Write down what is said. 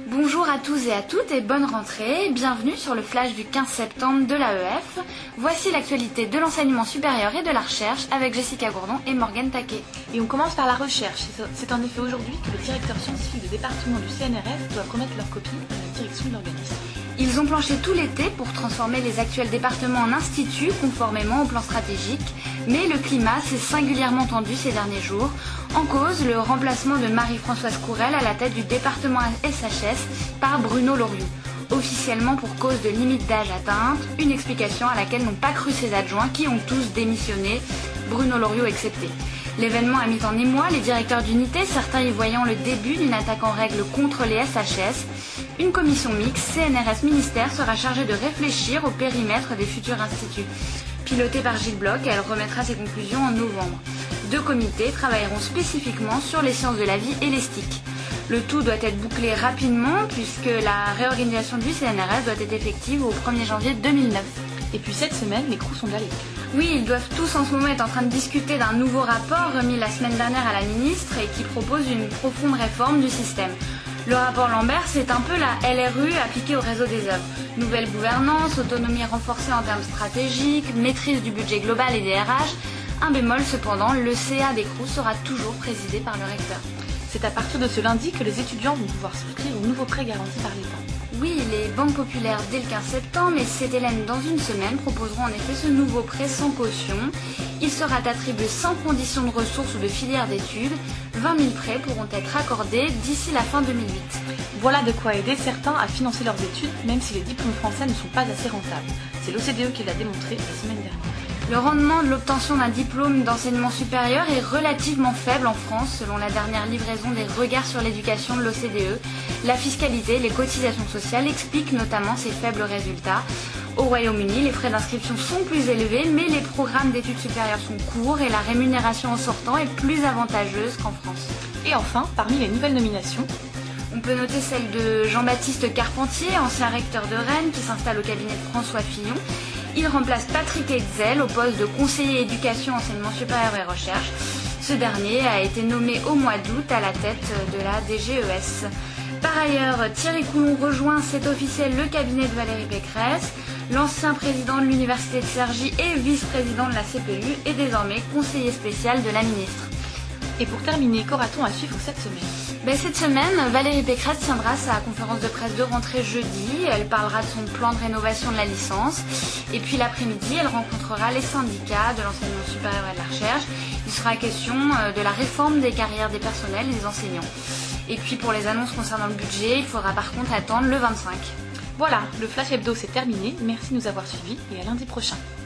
Bonjour à tous et à toutes et bonne rentrée. Bienvenue sur le flash du 15 septembre de l'AEF. Voici l'actualité de l'enseignement supérieur et de la recherche avec Jessica Gourdon et Morgane Taquet. Et on commence par la recherche. C'est en effet aujourd'hui que les directeurs scientifiques de département du CNRS doivent remettre leur copie à la direction de l'organisme. Ils ont planché tout l'été pour transformer les actuels départements en instituts conformément au plan stratégique. Mais le climat s'est singulièrement tendu ces derniers jours. En cause, le remplacement de Marie-Françoise Courelle à la tête du département SHS par Bruno Loriot. Officiellement pour cause de limite d'âge atteinte, une explication à laquelle n'ont pas cru ses adjoints qui ont tous démissionné, Bruno Loriot excepté. L'événement a mis en émoi les directeurs d'unité, certains y voyant le début d'une attaque en règle contre les SHS. Une commission mixte CNRS-Ministère sera chargée de réfléchir au périmètre des futurs instituts. Pilotée par Gilles Bloch, elle remettra ses conclusions en novembre. 2 comités travailleront spécifiquement sur les sciences de la vie et les STIC. Le tout doit être bouclé rapidement puisque la réorganisation du CNRS doit être effective au 1er janvier 2009. Et puis cette semaine, les Crous sont allés. Oui, ils doivent tous en ce moment être en train de discuter d'un nouveau rapport remis la semaine dernière à la ministre et qui propose une profonde réforme du système. Le rapport Lambert, c'est un peu la LRU appliquée au réseau des œuvres. Nouvelle gouvernance, autonomie renforcée en termes stratégiques, maîtrise du budget global et des RH. Un bémol cependant, le CA des Crous sera toujours présidé par le recteur. C'est à partir de ce lundi que les étudiants vont pouvoir souscrire aux nouveaux prêts garantis par l'État. Oui, les banques populaires dès le 15 septembre et CDLM dans une semaine proposeront en effet ce nouveau prêt sans caution. Il sera attribué sans condition de ressources ou de filière d'études. 20 000 prêts pourront être accordés d'ici la fin 2008. Voilà de quoi aider certains à financer leurs études, même si les diplômes français ne sont pas assez rentables. C'est l'OCDE qui l'a démontré la semaine dernière. Le rendement de l'obtention d'un diplôme d'enseignement supérieur est relativement faible en France, selon la dernière livraison des regards sur l'éducation de l'OCDE. La fiscalité, les cotisations sociales expliquent notamment ces faibles résultats. Au Royaume-Uni, les frais d'inscription sont plus élevés, mais les programmes d'études supérieures sont courts et la rémunération en sortant est plus avantageuse qu'en France. Et enfin, parmi les nouvelles nominations, on peut noter celle de Jean-Baptiste Carpentier, ancien recteur de Rennes, qui s'installe au cabinet de François Fillon. Il remplace Patrick Hetzel au poste de conseiller éducation, enseignement supérieur et recherche. Ce dernier a été nommé au mois d'août à la tête de la DGES. Par ailleurs, Thierry Coulon rejoint, c'est officiel, le cabinet de Valérie Pécresse. L'ancien président de l'université de Cergy et vice-président de la CPU est désormais conseiller spécial de la ministre. Et pour terminer, qu'aura-t-on à suivre cette semaine ? Cette semaine, Valérie Pécresse tiendra sa conférence de presse de rentrée jeudi. Elle parlera de son plan de rénovation de la licence. Et puis l'après-midi, elle rencontrera les syndicats de l'enseignement supérieur et de la recherche. Il sera question de la réforme des carrières des personnels et des enseignants. Et puis pour les annonces concernant le budget, il faudra par contre attendre le 25. Voilà, le Flash Hebdo c'est terminé. Merci de nous avoir suivis et à lundi prochain.